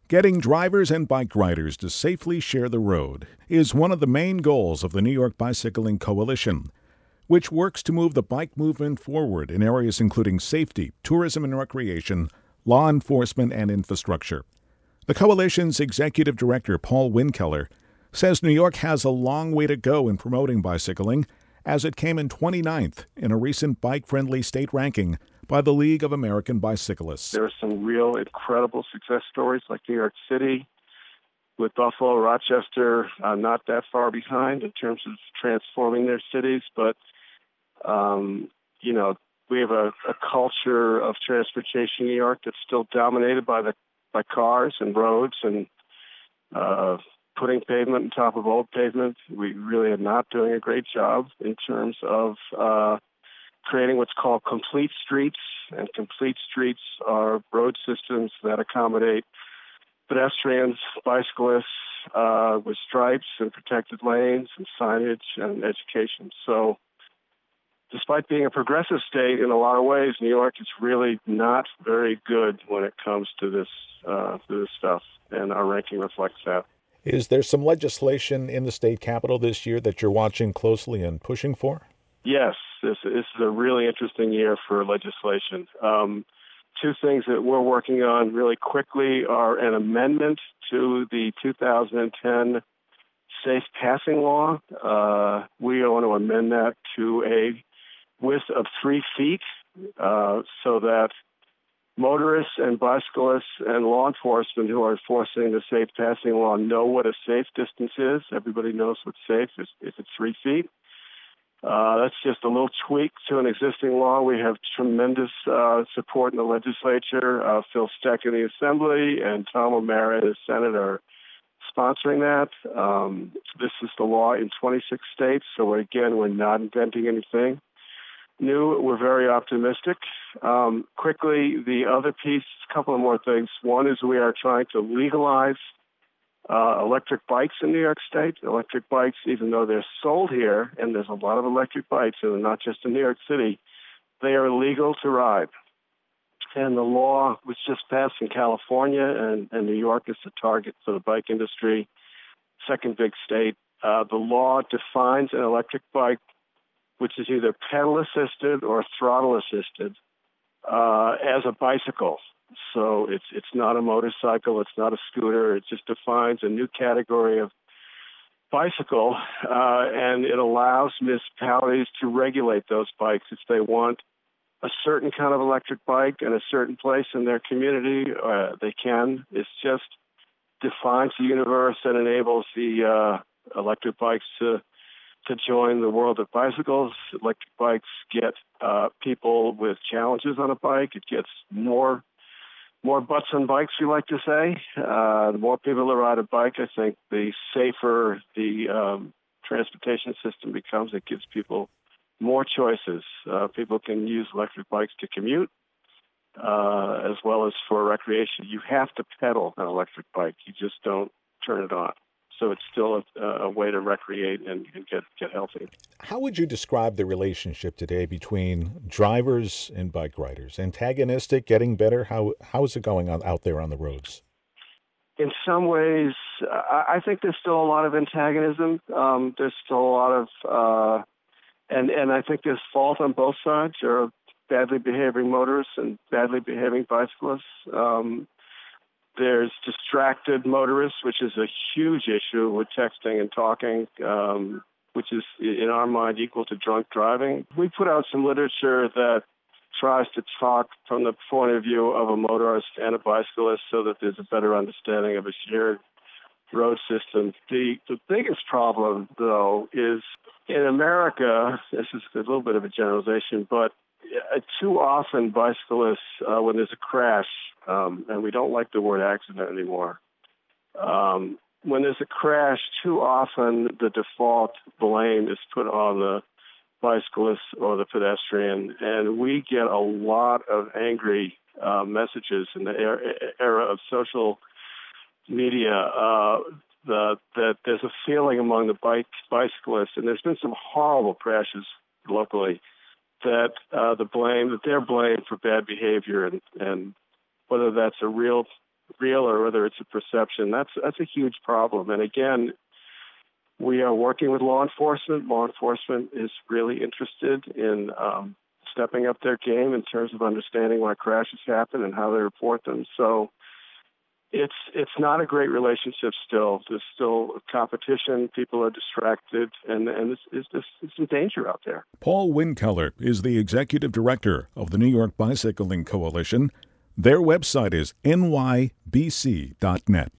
Getting drivers and bike riders to safely share the road is one of the main goals of the New York Bicycling Coalition, which works to move the bike movement forward in areas including safety, tourism and recreation, law enforcement, and infrastructure. The coalition's executive director, Paul Winkeller, says New York has a long way to go in promoting bicycling, as it came in 29th in a recent bike-friendly state ranking by the League of American Bicyclists. There are some real incredible success stories like New York City, with Buffalo, Rochester, not that far behind in terms of transforming their cities. But, we have a culture of transportation in New York that's still dominated by cars and roads and putting pavement on top of old pavement. We really are not doing a great job in terms of creating what's called complete streets, and complete streets are road systems that accommodate pedestrians, bicyclists, with stripes and protected lanes and signage and education. So despite being a progressive state in a lot of ways, New York is really not very good when it comes to this stuff, and our ranking reflects that. Is there some legislation in the state capitol this year that you're watching closely and pushing for? Yes, this is a really interesting year for legislation. Two things that we're working on really quickly are an amendment to the 2010 Safe Passing Law. We want to amend that to a width of 3 feet so that motorists and bicyclists and law enforcement who are enforcing the Safe Passing Law know what a safe distance is. Everybody knows what's safe if it's 3 feet. That's just a little tweak to an existing law. We have tremendous support in the legislature. Phil Steck in the Assembly and Tom O'Mara in the Senate are sponsoring that. This is the law in 26 states, so again, we're not inventing anything new. We're very optimistic. Quickly, the other piece, a couple of more things. One is we are trying to legalize electric bikes in New York State. Electric bikes, even though they're sold here, and there's a lot of electric bikes, and not just in New York City, they are legal to ride. And the law was just passed in California, and New York is the target for the bike industry, second big state. The law defines an electric bike, which is either pedal-assisted or throttle-assisted, as a bicycle. So it's not a motorcycle, it's not a scooter, it just defines a new category of bicycle, and it allows municipalities to regulate those bikes if they want a certain kind of electric bike in a certain place in their community. They can. It's just defines the universe and enables the electric bikes to join the world of bicycles. Electric bikes get people with challenges on a bike. It gets more butts on bikes, we like to say. The more people that ride a bike, I think the safer the transportation system becomes. It gives people more choices. People can use electric bikes to commute as well as for recreation. You have to pedal an electric bike. You just don't turn it on. So it's still a way to recreate and get healthy. How would you describe the relationship today between drivers and bike riders? Antagonistic, getting better? How is it going on out there on the roads? In some ways, I think there's still a lot of antagonism. There's still a lot of, and I think there's fault on both sides. There are badly behaving motorists and badly behaving bicyclists. There's distracted motorists, which is a huge issue with texting and talking, which is, in our mind, equal to drunk driving. We put out some literature that tries to talk from the point of view of a motorist and a bicyclist so that there's a better understanding of a shared road system. The biggest problem, though, is in America, this is a little bit of a generalization, but too often bicyclists, when there's a crash, and we don't like the word accident anymore, when there's a crash, too often the default blame is put on the bicyclist or the pedestrian, and we get a lot of angry messages in the era of social media that there's a feeling among the bicyclists, and there's been some horrible crashes locally, that they're blamed for bad behavior, and whether that's a real real or whether it's a perception. That's a huge problem. And again, we are working with law enforcement. Law enforcement is really interested in stepping up their game in terms of understanding why crashes happen and how they report them. So it's not a great relationship still. There's still competition. People are distracted, and it's some danger out there. Paul Winkeller is the executive director of the New York Bicycling Coalition. Their website is nybc.net.